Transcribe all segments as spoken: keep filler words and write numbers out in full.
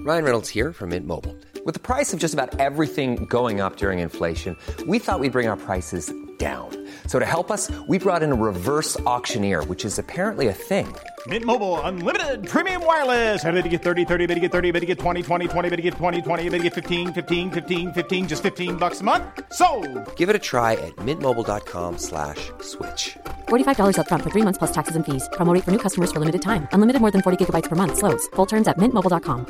Ryan Reynolds here from Mint Mobile. With the price of just about everything going up during inflation, we thought we'd bring our prices down. So to help us, we brought in a reverse auctioneer, which is apparently a thing. Mint Mobile Unlimited Premium Wireless. How to get thirty, thirty, how to get thirty, how to get twenty, twenty, twenty, how to get twenty, twenty, how to get fifteen, fifteen, fifteen, fifteen, just fifteen bucks a month? Sold! Give it a try at mintmobile.com slash switch. forty-five dollars up front for three months plus taxes and fees. Promo rate for new customers for limited time. Unlimited more than forty gigabytes per month. Slows full terms at mint mobile dot com.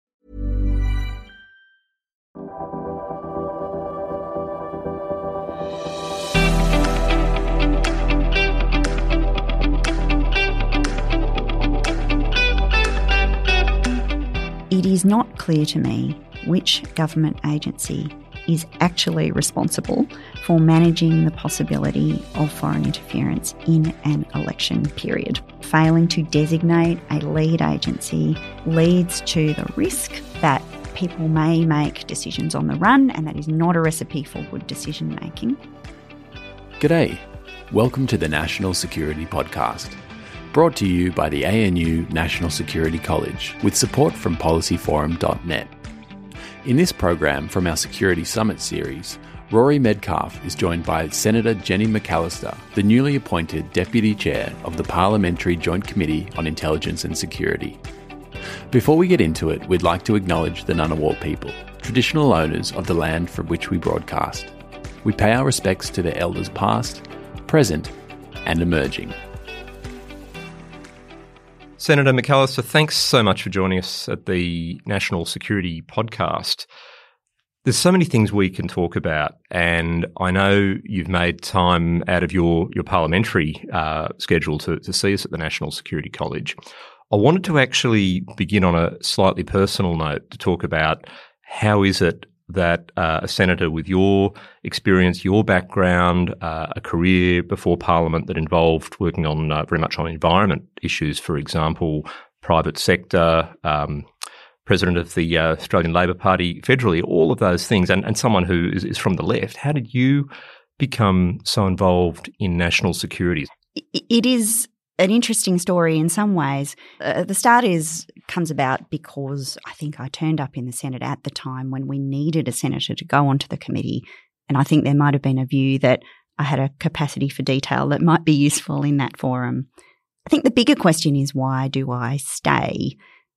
It is not clear to me which government agency is actually responsible for managing the possibility of foreign interference in an election period. Failing to designate a lead agency leads to the risk that people may make decisions on the run, and that is not a recipe for good decision making. G'day. Welcome to the National Security Podcast, brought to you by the A N U National Security College with support from policy forum dot net. In this program from our Security Summit series, Rory Medcalf is joined by Senator Jenny McAllister, the newly appointed Deputy Chair of the Parliamentary Joint Committee on Intelligence and Security. Before we get into it, we'd like to acknowledge the Ngunnawal people, traditional owners of the land from which we broadcast. We pay our respects to their elders past, present, and emerging. Senator McAllister, thanks so much for joining us at the National Security Podcast. There's so many things we can talk about, and I know you've made time out of your, your parliamentary uh, schedule to, to see us at the National Security College. I wanted to actually begin on a slightly personal note to talk about how is it that uh, a senator with your experience, your background, uh, a career before Parliament that involved working on uh, very much on environment issues, for example, private sector, um, president of the uh, Australian Labor Party federally, all of those things, and, and someone who is, is from the left. How did you become so involved in national security? It is an interesting story in some ways. Uh, the start is comes about because I think I turned up in the Senate at the time when we needed a senator to go onto the committee, and I think there might have been a view that I had a capacity for detail that might be useful in that forum. I think the bigger question is, why do I stay?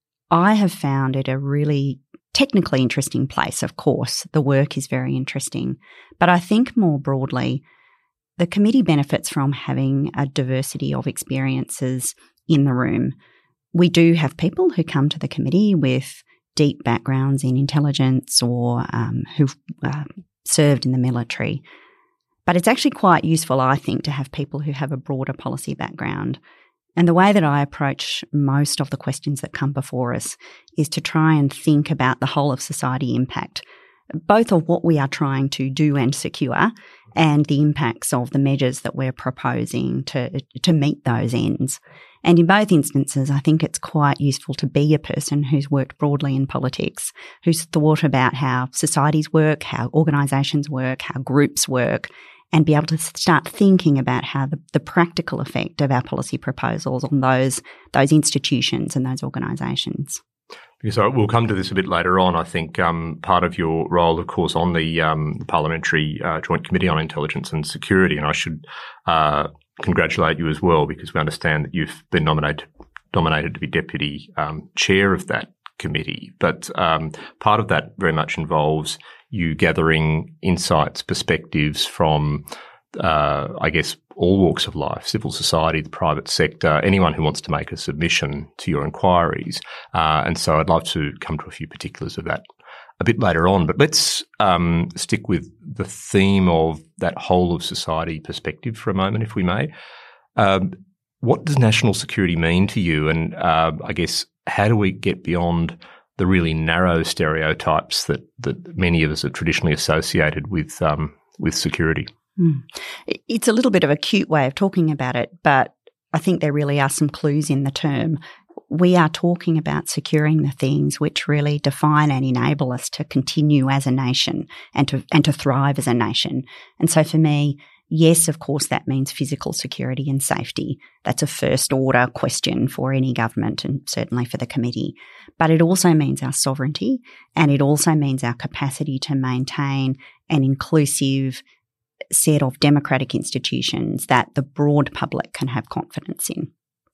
I have found it a really technically interesting place, of course. The work is very interesting. But I think more broadly, the committee benefits from having a diversity of experiences in the room. We do have people who come to the committee with deep backgrounds in intelligence or um, who've uh, served in the military. But it's actually quite useful, I think, to have people who have a broader policy background. And the way that I approach most of the questions that come before us is to try and think about the whole of society impact, both of what we are trying to do and secure and the impacts of the measures that we're proposing to, to meet those ends. And in both instances, I think it's quite useful to be a person who's worked broadly in politics, who's thought about how societies work, how organisations work, how groups work, and be able to start thinking about how the, the practical effect of our policy proposals on those, those institutions and those organisations. Because we'll come to this a bit later on. I think um, part of your role, of course, on the um, Parliamentary uh, Joint Committee on Intelligence and Security, and I should uh, congratulate you as well, because we understand that you've been nominated nominated to be Deputy um, Chair of that committee. But um, part of that very much involves you gathering insights, perspectives from, uh, I guess, all walks of life, civil society, the private sector, anyone who wants to make a submission to your inquiries. Uh, and so I'd love to come to a few particulars of that a bit later on. But let's um, stick with the theme of that whole of society perspective for a moment, if we may. Um, what does national security mean to you? And uh, I guess, how do we get beyond the really narrow stereotypes that, that many of us have traditionally associated with um, with security? Mm. It's a little bit of a cute way of talking about it, but I think there really are some clues in the term. We are talking about securing the things which really define and enable us to continue as a nation and to and to thrive as a nation. And so for me, yes, of course, that means physical security and safety. That's a first order question for any government and certainly for the committee. But it also means our sovereignty, and it also means our capacity to maintain an inclusive set of democratic institutions that the broad public can have confidence in.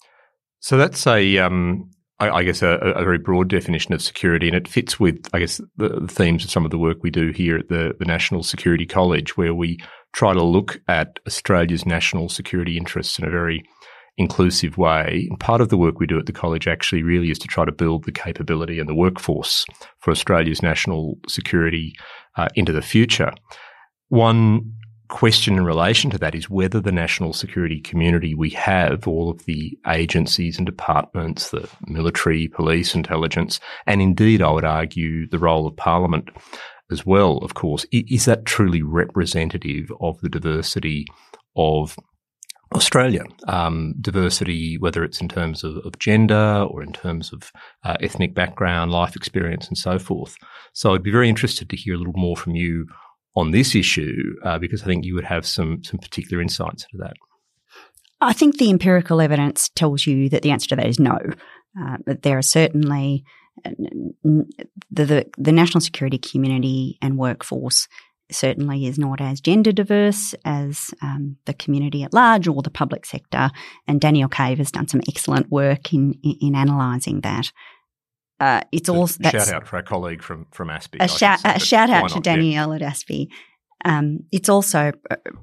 So that's a, um, I, I guess, a, a very broad definition of security, and it fits with, I guess, the, the themes of some of the work we do here at the, the National Security College, where we try to look at Australia's national security interests in a very inclusive way. And part of the work we do at the college actually really is to try to build the capability and the workforce for Australia's national security uh, into the future. One question in relation to that is whether the national security community we have, all of the agencies and departments, the military, police, intelligence, and indeed I would argue the role of Parliament as well, of course, is that truly representative of the diversity of Australia? Um, diversity, whether it's in terms of, of gender or in terms of uh, ethnic background, life experience and so forth. So I'd be very interested to hear a little more from you on this issue, uh, because I think you would have some some particular insights into that. I think the empirical evidence tells you that the answer to that is no. Uh, but there are certainly uh, the, the the national security community and workforce certainly is not as gender diverse as um, the community at large or the public sector. And Danielle Cave has done some excellent work in in, in analysing that. Uh, it's so also shout out for our colleague from from ASPI. A, shout, a shout out to Danielle at ASPI. Um, it's also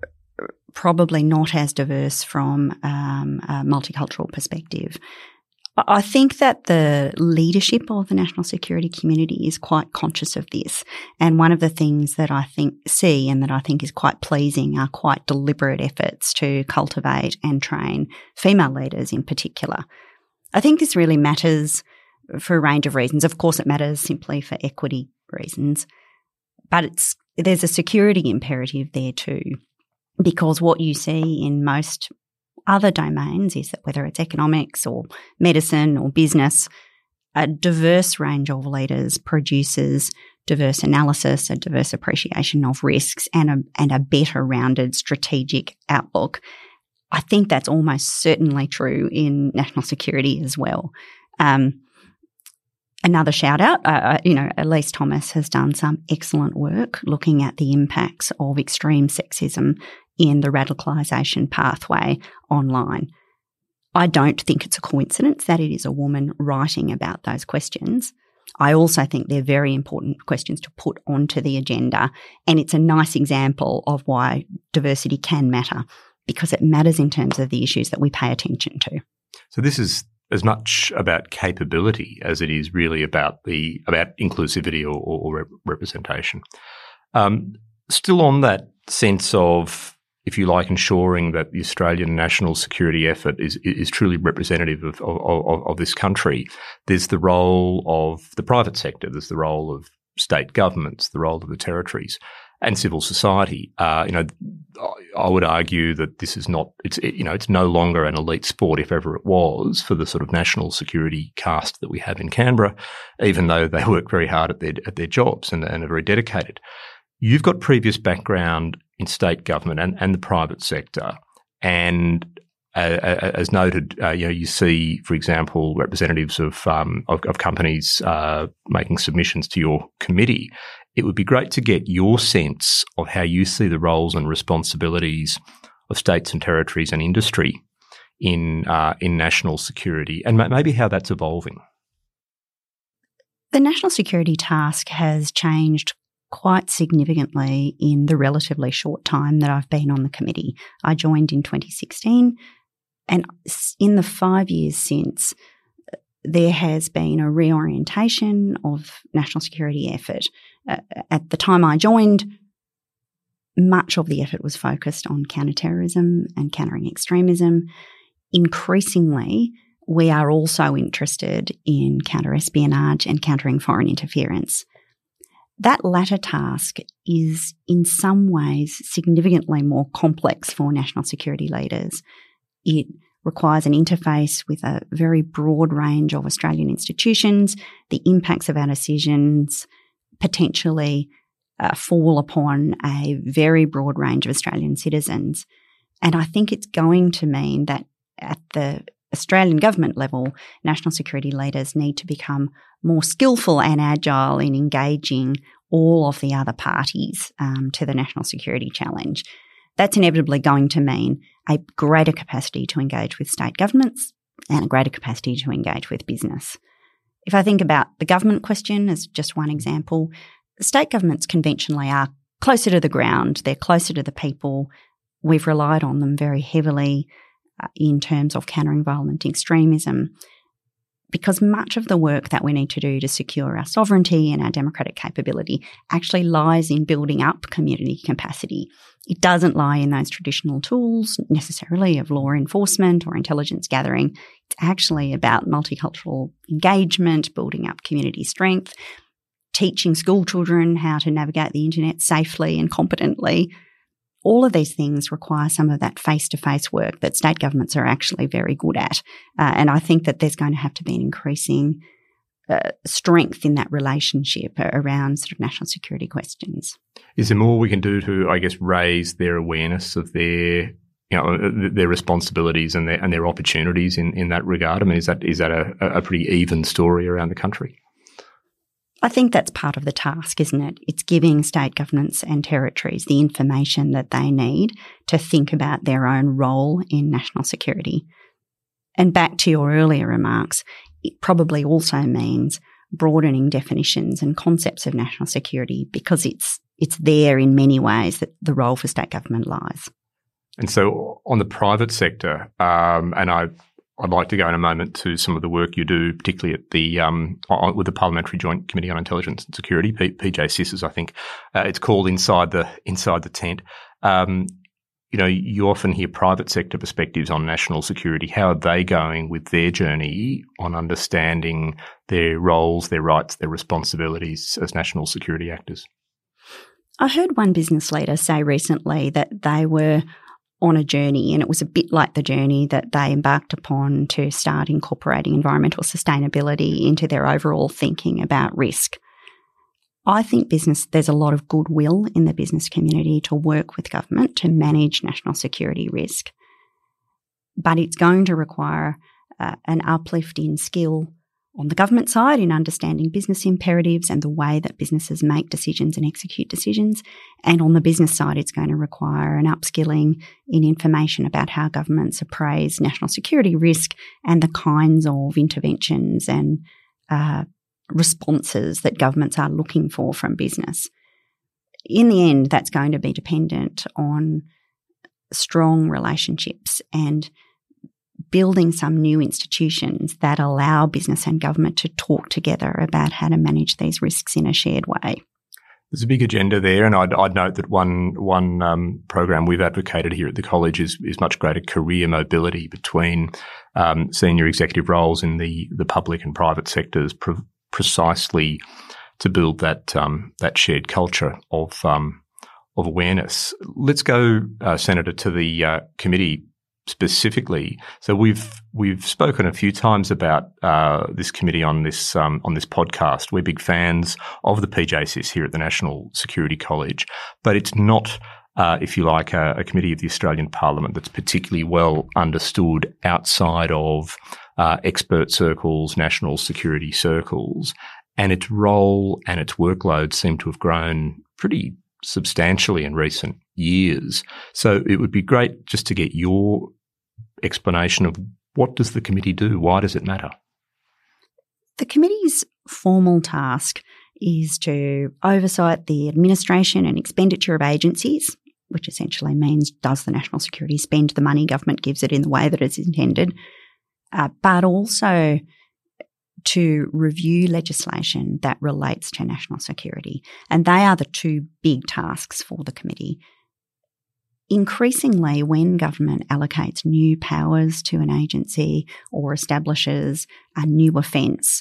probably not as diverse from um, a multicultural perspective. I think that the leadership of the national security community is quite conscious of this. And one of the things that I think see and that I think is quite pleasing are quite deliberate efforts to cultivate and train female leaders in particular. I think this really matters for a range of reasons. Of course, it matters simply for equity reasons, but it's there's a security imperative there too, because what you see in most other domains is that whether it's economics or medicine or business, a diverse range of leaders produces diverse analysis, a diverse appreciation of risks, and a, and a better rounded strategic outlook. I think that's almost certainly true in national security as well. Um, Another shout out, uh, you know, Elise Thomas has done some excellent work looking at the impacts of extreme sexism in the radicalisation pathway online. I don't think it's a coincidence that it is a woman writing about those questions. I also think they're very important questions to put onto the agenda, and it's a nice example of why diversity can matter, because it matters in terms of the issues that we pay attention to. So this is as much about capability as it is really about the about inclusivity or, or, or rep- representation. Um, still on that sense of, if you like, ensuring that the Australian national security effort is is truly representative of, of, of, of this country, there's the role of the private sector, there's the role of state governments, the role of the territories, and civil society. Uh, you know, I would argue that this is not, it's, it, you know, it's no longer an elite sport, if ever it was, for the sort of national security cast that we have in Canberra, even though they work very hard at their, at their jobs and, and are very dedicated. You've got previous background in state government and, and the private sector. And uh, as noted, uh, you know, you see, for example, representatives of, um, of, of companies uh, making submissions to your committee. It would be great to get your sense of how you see the roles and responsibilities of states and territories and industry in uh, in national security, and maybe how that's evolving. The national security task has changed quite significantly in the relatively short time that I've been on the committee. I joined in twenty sixteen, and in the five years since, there has been a reorientation of national security effort. Uh, at the time I joined, much of the effort was focused on counterterrorism and countering extremism. Increasingly, we are also interested in counter-espionage and countering foreign interference. That latter task is in some ways significantly more complex for national security leaders. It requires an interface with a very broad range of Australian institutions, the impacts of our decisions potentially uh, fall upon a very broad range of Australian citizens. And I think it's going to mean that at the Australian government level, national security leaders need to become more skillful and agile in engaging all of the other parties um, to the national security challenge. That's inevitably going to mean a greater capacity to engage with state governments and a greater capacity to engage with business. If I think about the government question as just one example, state governments conventionally are closer to the ground, they're closer to the people. We've relied on them very heavily uh, in terms of countering violent extremism, because much of the work that we need to do to secure our sovereignty and our democratic capability actually lies in building up community capacity. It doesn't lie in those traditional tools necessarily of law enforcement or intelligence gathering. It's actually about multicultural engagement, building up community strength, teaching school children how to navigate the internet safely and competently. All of these things require some of that face-to-face work that state governments are actually very good at. Uh, and I think that there's going to have to be an increasing uh, strength in that relationship around sort of national security questions. Is there more we can do to, I guess, raise their awareness of their, you know, their responsibilities and their and their opportunities in, in that regard? I mean, is that is that a, a pretty even story around the country? I think that's part of the task, isn't it? It's giving state governments and territories the information that they need to think about their own role in national security. And back to your earlier remarks, it probably also means broadening definitions and concepts of national security, because it's it's there in many ways that the role for state government lies. And so on the private sector, um, and I I'd like to go in a moment to some of the work you do, particularly at the um, on, with the Parliamentary Joint Committee on Intelligence and Security, P- PJCIS, as I think uh, it's called, inside the inside the tent. Um, you know, you often hear private sector perspectives on national security. How are they going with their journey on understanding their roles, their rights, their responsibilities as national security actors? I heard one business leader say recently that they were on a journey, and it was a bit like the journey that they embarked upon to start incorporating environmental sustainability into their overall thinking about risk. I think business, there's a lot of goodwill in the business community to work with government to manage national security risk. But it's going to require uh, an uplift in skill on the government side in understanding business imperatives and the way that businesses make decisions and execute decisions. And on the business side, it's going to require an upskilling in information about how governments appraise national security risk and the kinds of interventions and uh, responses that governments are looking for from business. In the end, that's going to be dependent on strong relationships and building some new institutions that allow business and government to talk together about how to manage these risks in a shared way. There's a big agenda there, and I'd, I'd note that one one um, program we've advocated here at the college is, is much greater career mobility between um, senior executive roles in the, the public and private sectors, pre- precisely to build that um, that shared culture of um, of awareness. Let's go, uh, Senator, to the uh, committee specifically. So we've we've spoken a few times about uh, this committee on this um, on this podcast. We're big fans of the P J C I S here at the National Security College, but it's not, uh, if you like, a, a committee of the Australian Parliament that's particularly well understood outside of uh, expert circles, national security circles, and its role and its workload seem to have grown pretty substantially in recent years. So it would be great just to get your explanation of what does the committee do? Why does it matter? The committee's formal task is to oversight the administration and expenditure of agencies, which essentially means does the national security spend the money government gives it in the way that it's intended, uh, but also to review legislation that relates to national security. And they are the two big tasks for the committee. Increasingly, when government allocates new powers to an agency or establishes a new offence,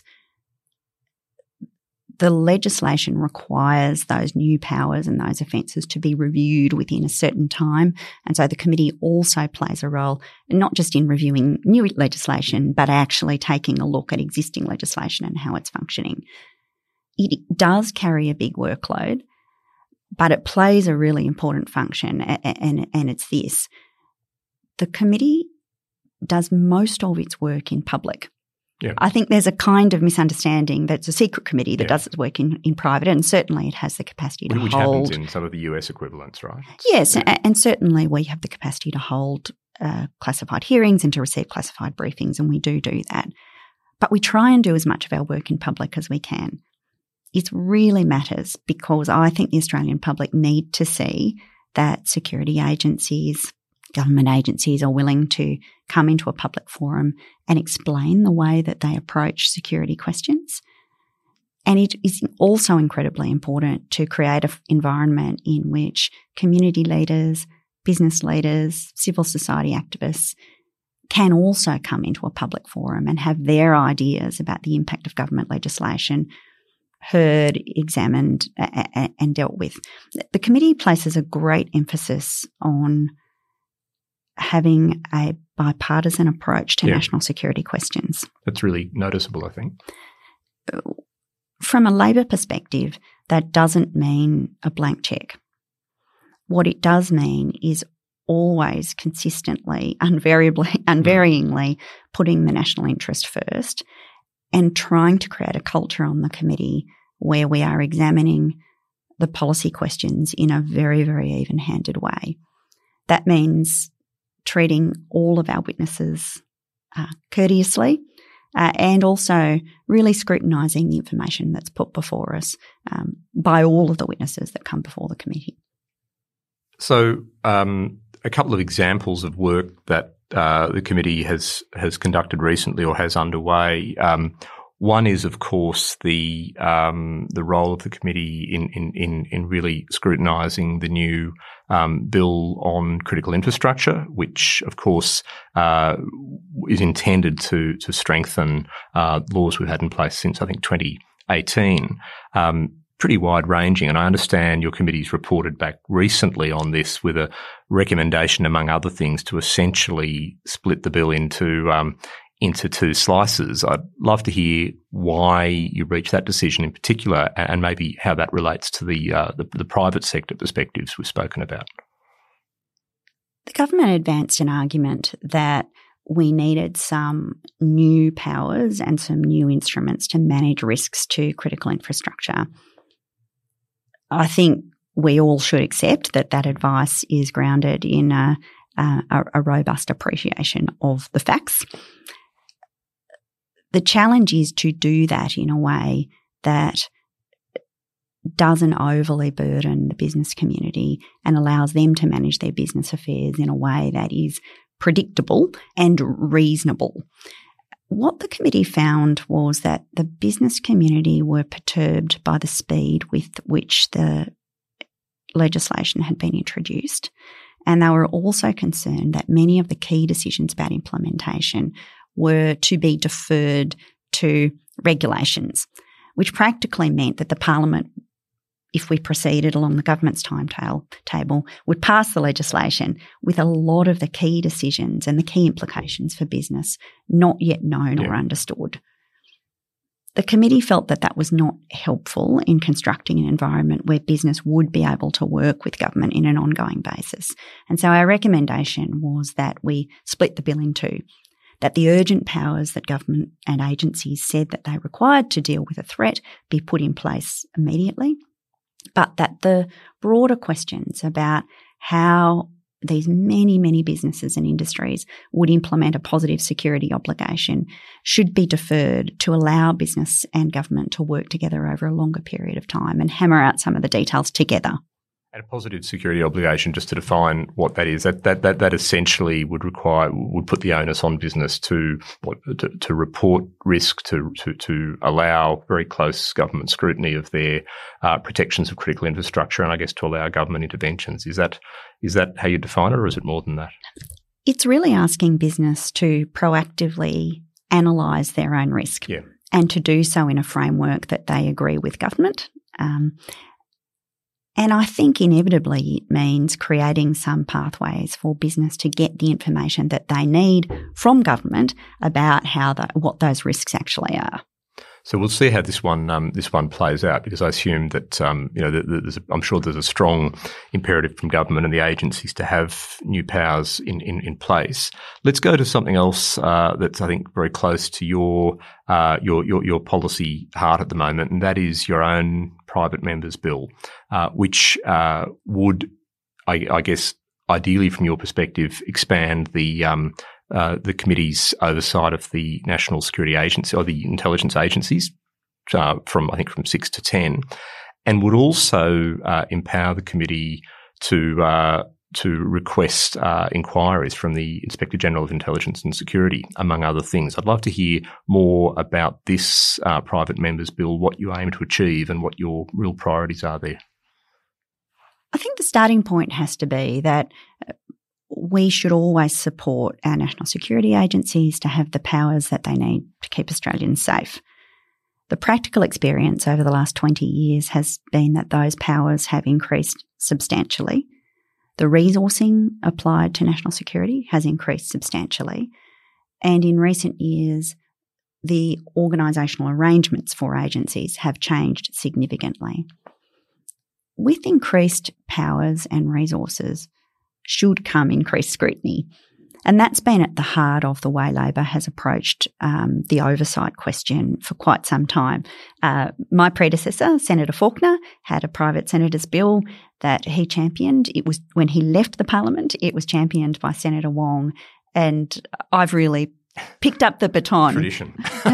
the legislation requires those new powers and those offences to be reviewed within a certain time. And so the committee also plays a role, not just in reviewing new legislation, but actually taking a look at existing legislation and how it's functioning. It does carry a big workload, but it plays a really important function, and, and, and it's this. The committee does most of its work in public. Yeah. I think there's a kind of misunderstanding that it's a secret committee that yeah. does its work in, in private, and certainly it has the capacity to Which hold. happens in some of the U S equivalents, right? Yes, yeah. and, and certainly we have the capacity to hold uh, classified hearings and to receive classified briefings, and we do do that. But we try and do as much of our work in public as we can. It really matters because I think the Australian public need to see that security agencies, government agencies are willing to come into a public forum and explain the way that they approach security questions. And it is also incredibly important to create an environment in which community leaders, business leaders, civil society activists can also come into a public forum and have their ideas about the impact of government legislation heard, examined and dealt with. The committee places a great emphasis on having a bipartisan approach to yeah. national security questions. That's really noticeable, I think. From a Labor perspective, that doesn't mean a blank check. What it does mean is always consistently, invariably, unvaryingly putting the national interest first and trying to create a culture on the committee where we are examining the policy questions in a very, very even-handed way. That means treating all of our witnesses uh, courteously uh, and also really scrutinising the information that's put before us um, by all of the witnesses that come before the committee. So um, a couple of examples of work that uh, the committee has has conducted recently or has underway. Um, One is, of course, the um, the role of the committee in in in, in really scrutinising the new um, bill on critical infrastructure, which, of course, uh, is intended to to strengthen uh, laws we've had in place since I think twenty eighteen. Um, pretty wide ranging, and I understand your committee's reported back recently on this with a recommendation, among other things, to essentially split the bill into um, into two slices. I'd love to hear why you reached that decision in particular, and maybe how that relates to the, uh, the the private sector perspectives we've spoken about. The government advanced an argument that we needed some new powers and some new instruments to manage risks to critical infrastructure. I think we all should accept that that advice is grounded in a, a, a robust appreciation of the facts. The challenge is to do that in a way that doesn't overly burden the business community and allows them to manage their business affairs in a way that is predictable and reasonable. What the committee found was that the business community were perturbed by the speed with which the legislation had been introduced, and they were also concerned that many of the key decisions about implementation were to be deferred to regulations, which practically meant that the Parliament, if we proceeded along the government's timetable, would pass the legislation with a lot of the key decisions and the key implications for business not yet known yeah. or understood. The committee felt that that was not helpful in constructing an environment where business would be able to work with government in an ongoing basis. And so our recommendation was that we split the bill in two, that the urgent powers that government and agencies said that they required to deal with a threat be put in place immediately, but that the broader questions about how these many, many businesses and industries would implement a positive security obligation should be deferred to allow business and government to work together over a longer period of time and hammer out some of the details together. And a positive security obligation, just to define what that is, that that that, that essentially would require would put the onus on business to what to, to report risk, to, to to allow very close government scrutiny of their uh, protections of critical infrastructure, and I guess to allow government interventions. Is that is that how you define it, or is it more than that? It's really asking business to proactively analyse their own risk, yeah. and to do so in a framework that they agree with government. Um, And I think inevitably it means creating some pathways for business to get the information that they need from government about how the, what those risks actually are. So we'll see how this one um, this one plays out, because I assume that um, you know there's a, I'm sure there's a strong imperative from government and the agencies to have new powers in, in, in place. Let's go to something else uh, that's I think very close to your uh, your your your policy heart at the moment, and that is your own private members bill, uh, which uh, would, I, I guess, ideally from your perspective, expand the um, Uh, the committee's oversight of the national security agency or the intelligence agencies uh, from, I think, from six to ten, and would also uh, empower the committee to uh, to request uh, inquiries from the Inspector General of Intelligence and Security, among other things. I'd love to hear more about this uh, private members bill, what you aim to achieve and what your real priorities are there. I think the starting point has to be that we should always support our national security agencies to have the powers that they need to keep Australians safe. The practical experience over the last twenty years has been that those powers have increased substantially. The resourcing applied to national security has increased substantially. And in recent years, the organisational arrangements for agencies have changed significantly. With increased powers and resources should come increased scrutiny. And that's been at the heart of the way Labor has approached um, the oversight question for quite some time. Uh, my predecessor, Senator Faulkner, had a private senator's bill that he championed. It was when he left the parliament, it was championed by Senator Wong, and I've really picked up the baton. Tradition.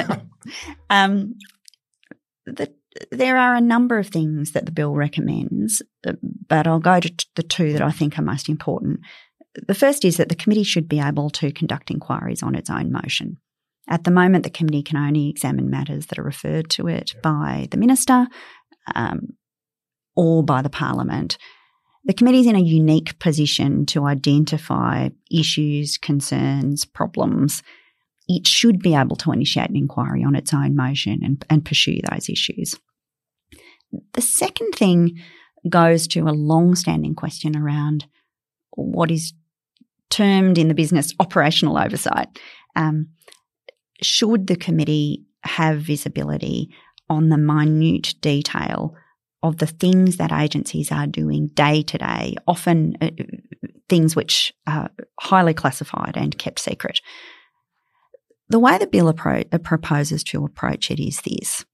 um, the There are a number of things that the bill recommends, but I'll go to the two that I think are most important. The first is that the committee should be able to conduct inquiries on its own motion. At the moment, the committee can only examine matters that are referred to it by the minister um, or by the parliament. The committee is in a unique position to identify issues, concerns, problems. It should be able to initiate an inquiry on its own motion and, and pursue those issues. The second thing goes to a long-standing question around what is termed in the business operational oversight. Um, should the committee have visibility on the minute detail of the things that agencies are doing day to day, often uh, things which are highly classified and kept secret? The way the bill appro- proposes to approach it is this.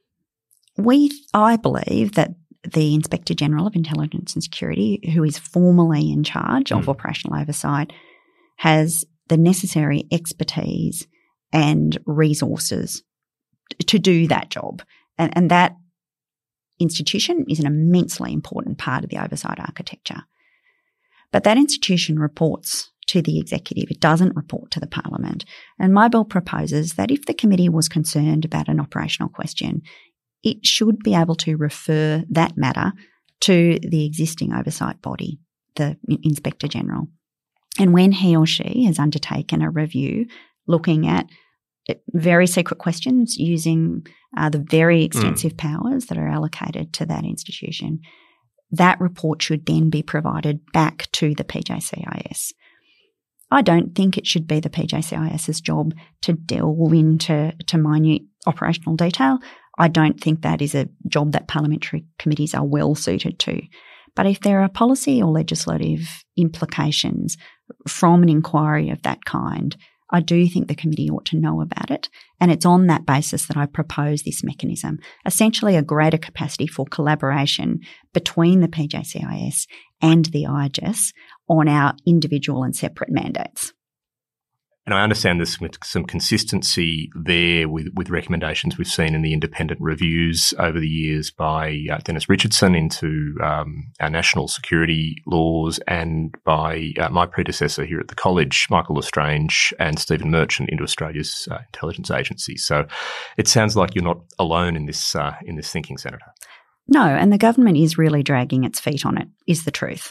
We, I believe that the Inspector General of Intelligence and Security, who is formally in charge of mm. operational oversight, has the necessary expertise and resources to do that job. And, and that institution is an immensely important part of the oversight architecture. But that institution reports to the executive. It doesn't report to the parliament. And my bill proposes that if the committee was concerned about an operational question, it should be able to refer that matter to the existing oversight body, the Inspector General. And when he or she has undertaken a review looking at very secret questions using uh, the very extensive mm. powers that are allocated to that institution, that report should then be provided back to the P J C I S. I don't think it should be the P J C I S's job to delve into to minute operational detail. I don't think that is a job that parliamentary committees are well suited to. But if there are policy or legislative implications from an inquiry of that kind, I do think the committee ought to know about it. And it's on that basis that I propose this mechanism, essentially a greater capacity for collaboration between the P J C I S and the I G E S on our individual and separate mandates. And I understand there's some, some consistency there with, with recommendations we've seen in the independent reviews over the years by uh, Dennis Richardson into um, our national security laws, and by uh, my predecessor here at the college, Michael L'Estrange, and Stephen Merchant into Australia's uh, intelligence agency. So it sounds like you're not alone in this uh, in this thinking, Senator. No, and the government is really dragging its feet on it, is the truth.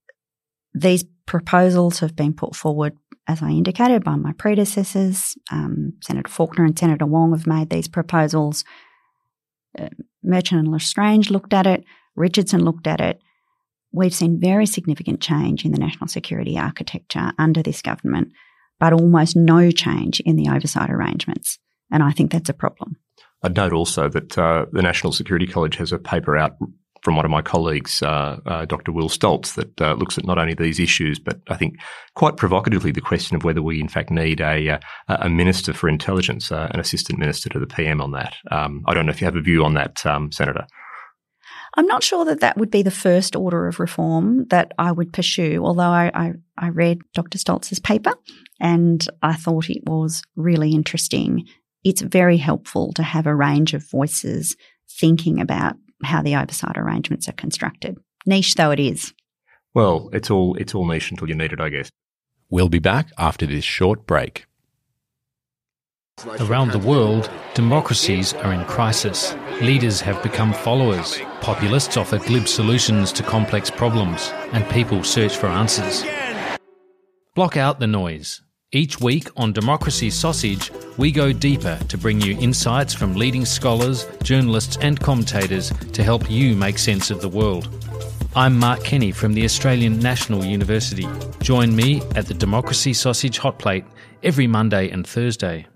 These proposals have been put forward, as I indicated, by my predecessors. Um, Senator Faulkner and Senator Wong have made these proposals. Uh, Merchant and L'Estrange looked at it. Richardson looked at it. We've seen very significant change in the national security architecture under this government, but almost no change in the oversight arrangements. And I think that's a problem. I'd note also that uh, the National Security College has a paper out from one of my colleagues, uh, uh, Doctor Will Stoltz, that uh, looks at not only these issues, but I think quite provocatively the question of whether we in fact need a, uh, a Minister for Intelligence, uh, an Assistant Minister to the P M on that. Um, I don't know if you have a view on that, um, Senator. I'm not sure that that would be the first order of reform that I would pursue, although I, I, I read Doctor Stoltz's paper and I thought it was really interesting. It's very helpful to have a range of voices thinking about how the oversight arrangements are constructed. Niche though it is. Well, it's all it's all niche until you need it, I guess. We'll be back after this short break. Around the world, democracies are in crisis. Leaders have become followers. Populists offer glib solutions to complex problems, and people search for answers. Block out the noise. Each week on Democracy Sausage, we go deeper to bring you insights from leading scholars, journalists and commentators to help you make sense of the world. I'm Mark Kenny from the Australian National University. Join me at the Democracy Sausage Hot Plate every Monday and Thursday.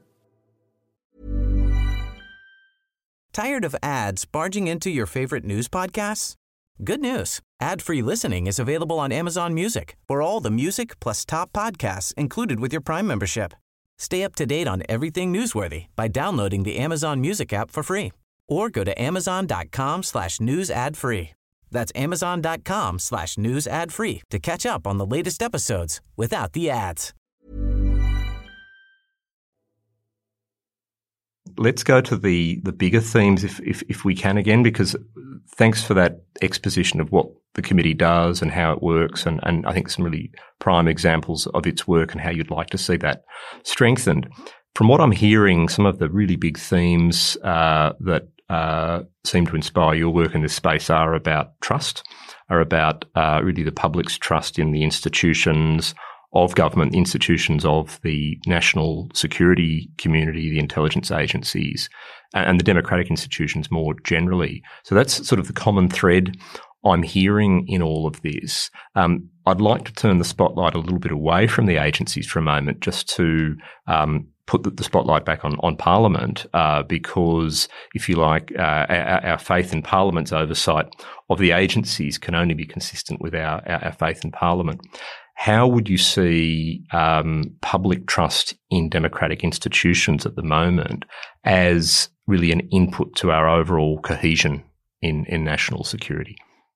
Tired of ads barging into your favorite news podcasts? Good news. Ad-free listening is available on Amazon Music for all the music plus top podcasts included with your Prime membership. Stay up to date on everything newsworthy by downloading the Amazon Music app for free or go to amazon.com slash news ad free. That's amazon.com slash news ad free to catch up on the latest episodes without the ads. Let's go to the the bigger themes if, if if we can again, because thanks for that exposition of what the committee does and how it works, and, and I think some really prime examples of its work and how you'd like to see that strengthened. From what I'm hearing, some of the really big themes uh, that uh, seem to inspire your work in this space are about trust, are about uh, really the public's trust in the institutions of government, institutions of the national security community, the intelligence agencies, and the democratic institutions more generally. So that's sort of the common thread I'm hearing in all of this. Um, I'd like to turn the spotlight a little bit away from the agencies for a moment, just to um, put the, the spotlight back on, on Parliament, uh, because, if you like, uh, our, our faith in Parliament's oversight of the agencies can only be consistent with our, our, our faith in Parliament. How would you see um, public trust in democratic institutions at the moment as really an input to our overall cohesion in, in national security?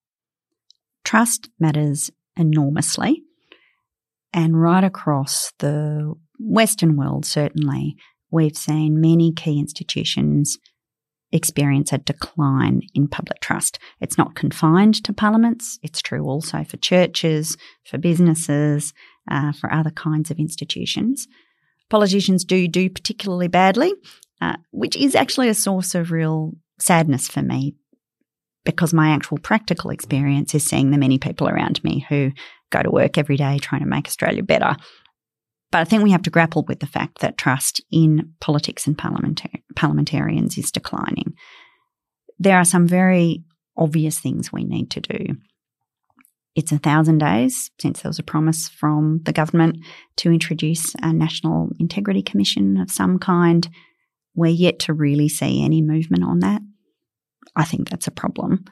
Trust matters enormously, and right across the Western world, certainly, we've seen many key institutions experience a decline in public trust. It's not confined to parliaments. It's true also for churches, for businesses, uh, for other kinds of institutions. Politicians do do particularly badly, uh, which is actually a source of real sadness for me, because my actual practical experience is seeing the many people around me who go to work every day trying to make Australia better. But I think we have to grapple with the fact that trust in politics and parliamentar- parliamentarians is declining. There are some very obvious things we need to do. It's a thousand days since there was a promise from the government to introduce a National Integrity Commission of some kind. We're yet to really see any movement on that. I think that's a problem.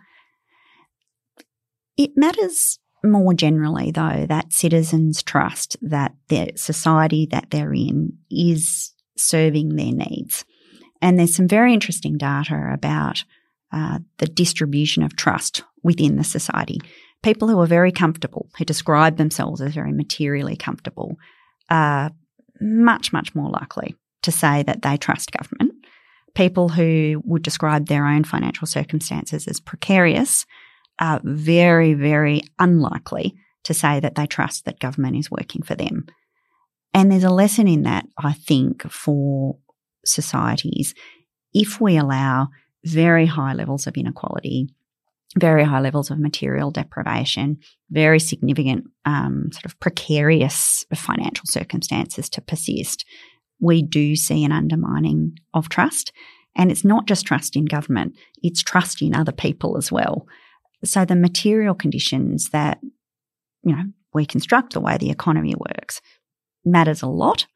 It matters more generally, though, that citizens trust that the society that they're in is serving their needs. And there's some very interesting data about uh, the distribution of trust within the society. People who are very comfortable, who describe themselves as very materially comfortable, are much, much more likely to say that they trust government. People who would describe their own financial circumstances as precarious are very, very unlikely to say that they trust that government is working for them. And there's a lesson in that, I think, for societies. If we allow very high levels of inequality, very high levels of material deprivation, very significant um, sort of precarious financial circumstances to persist, we do see an undermining of trust. And it's not just trust in government, it's trust in other people as well. So the material conditions that, you know, we construct, the way the economy works, matters a lot.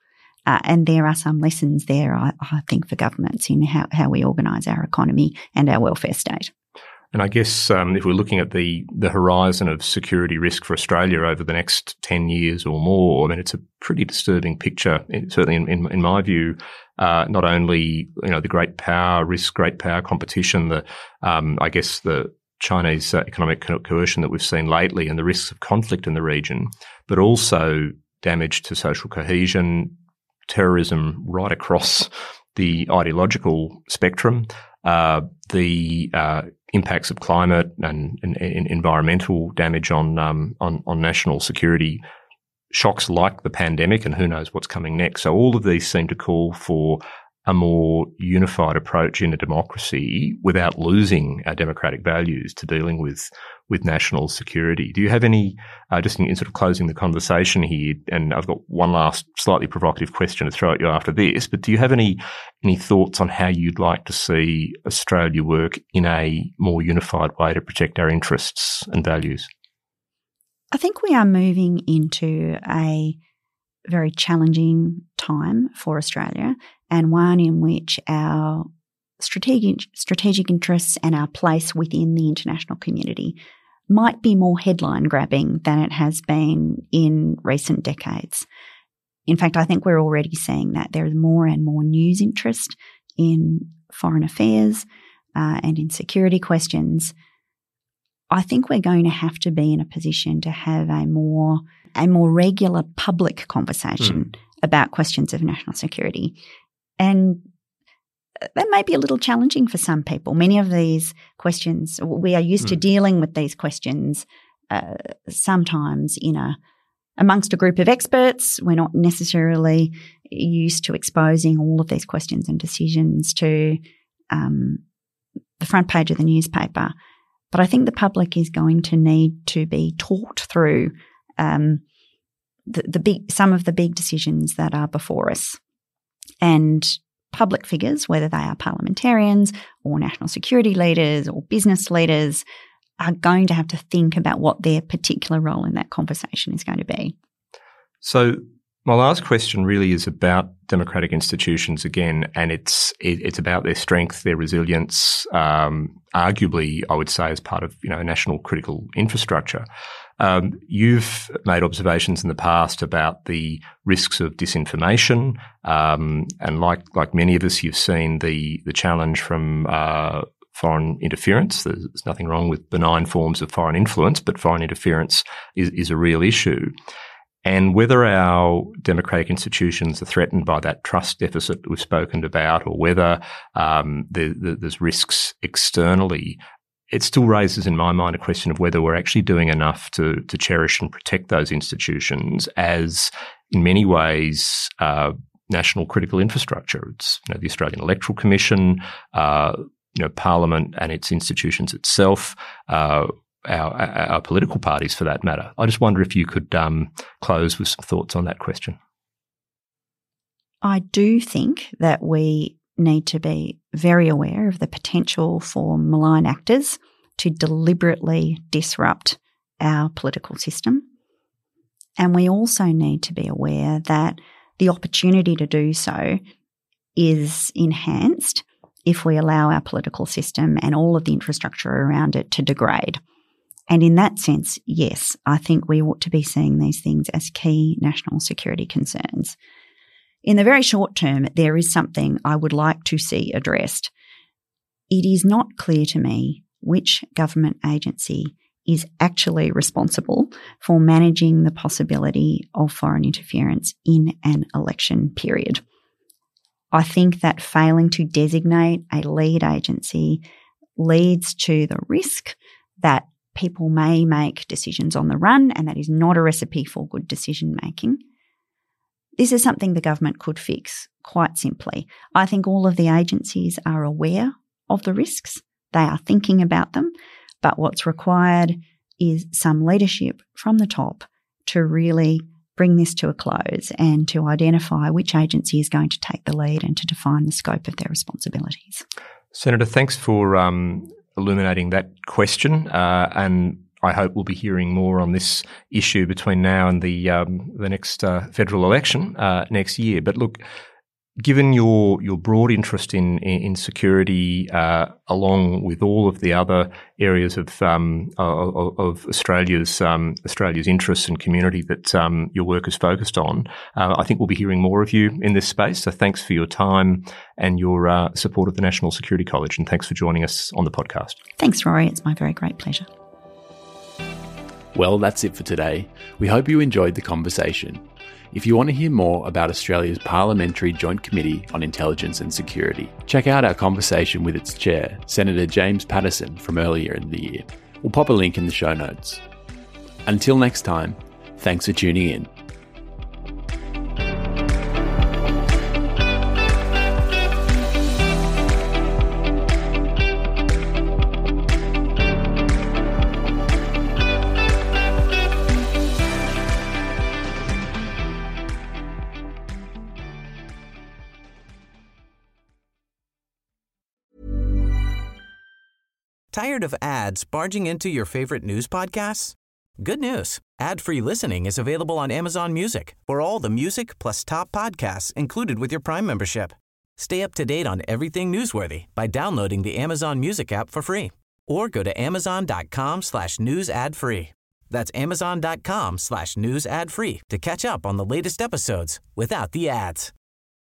Uh, and there are some lessons there, I, I think, for governments in how, how we organise our economy and our welfare state. And I guess um, if we're looking at the the horizon of security risk for Australia over the next ten years or more, I mean, it's a pretty disturbing picture, certainly in, in, in my view. Uh, not only, you know, the great power risk, great power competition, the um, I guess the Chinese uh, economic co- coercion that we've seen lately and the risks of conflict in the region, but also damage to social cohesion, terrorism right across the ideological spectrum, uh, the uh, impacts of climate and, and, and environmental damage on, um, on on national security, shocks like the pandemic, and who knows what's coming next. So all of these seem to call for a more unified approach in a democracy without losing our democratic values to dealing with with national security. Do you have any, uh, just in, in sort of closing the conversation here, and I've got one last slightly provocative question to throw at you after this, but do you have any any thoughts on how you'd like to see Australia work in a more unified way to protect our interests and values? I think we are moving into a very challenging time for Australia, and one in which our strategic strategic interests and our place within the international community might be more headline grabbing than it has been in recent decades. In fact, I think we're already seeing that there is more and more news interest in foreign affairs uh, and in security questions. I think we're going to have to be in a position to have a more a more regular public conversation mm. about questions of national security. And that may be a little challenging for some people. Many of these questions, we are used mm. to dealing with these questions uh, sometimes in a amongst a group of experts. We're not necessarily used to exposing all of these questions and decisions to um, the front page of the newspaper. But I think the public is going to need to be talked through um, the, the big, some of the big decisions that are before us. And public figures, whether they are parliamentarians or national security leaders or business leaders, are going to have to think about what their particular role in that conversation is going to be. So my last question really is about democratic institutions again, and it's it, it's about their strength, their resilience, um, arguably, I would say, as part of, you know, national critical infrastructure. Um, you've made observations in the past about the risks of disinformation, um, and like like many of us, you've seen the the challenge from uh, foreign interference. There's nothing wrong with benign forms of foreign influence, but foreign interference is, is a real issue. And whether our democratic institutions are threatened by that trust deficit that we've spoken about, or whether um, there, there's risks externally, it still raises in my mind a question of whether we're actually doing enough to, to cherish and protect those institutions as, in many ways, uh, national critical infrastructure. It's, you know, the Australian Electoral Commission, uh, you know, Parliament and its institutions itself, uh, Our, our political parties for that matter. I just wonder if you could um, close with some thoughts on that question. I do think that we need to be very aware of the potential for malign actors to deliberately disrupt our political system. And we also need to be aware that the opportunity to do so is enhanced if we allow our political system and all of the infrastructure around it to degrade. And in that sense, yes, I think we ought to be seeing these things as key national security concerns. In the very short term, there is something I would like to see addressed. It is not clear to me which government agency is actually responsible for managing the possibility of foreign interference in an election period. I think that failing to designate a lead agency leads to the risk that people may make decisions on the run, and that is not a recipe for good decision making. This is something the government could fix quite simply. I think all of the agencies are aware of the risks. They are thinking about them, but what's required is some leadership from the top to really bring this to a close and to identify which agency is going to take the lead and to define the scope of their responsibilities. Senator, thanks for um illuminating that question. Uh, and I hope we'll be hearing more on this issue between now and the um, the next uh, federal election uh, next year. But look, given your your broad interest in in, in security, uh, along with all of the other areas of um, of, of Australia's um, Australia's interests and community that um, your work is focused on, uh, I think we'll be hearing more of you in this space. So thanks for your time and your uh, support of the National Security College, and thanks for joining us on the podcast. Thanks, Rory. It's my very great pleasure. Well, that's it for today. We hope you enjoyed the conversation. If you want to hear more about Australia's Parliamentary Joint Committee on Intelligence and Security, check out our conversation with its chair, Senator James Paterson, from earlier in the year. We'll pop a link in the show notes. Until next time, thanks for tuning in. Tired of ads barging into your favorite news podcasts? Good news. Ad-free listening is available on Amazon Music for all the music plus top podcasts included with your Prime membership. Stay up to date on everything newsworthy by downloading the Amazon Music app for free or go to amazon.com slash news ad free. That's amazon.com slash news ad free to catch up on the latest episodes without the ads.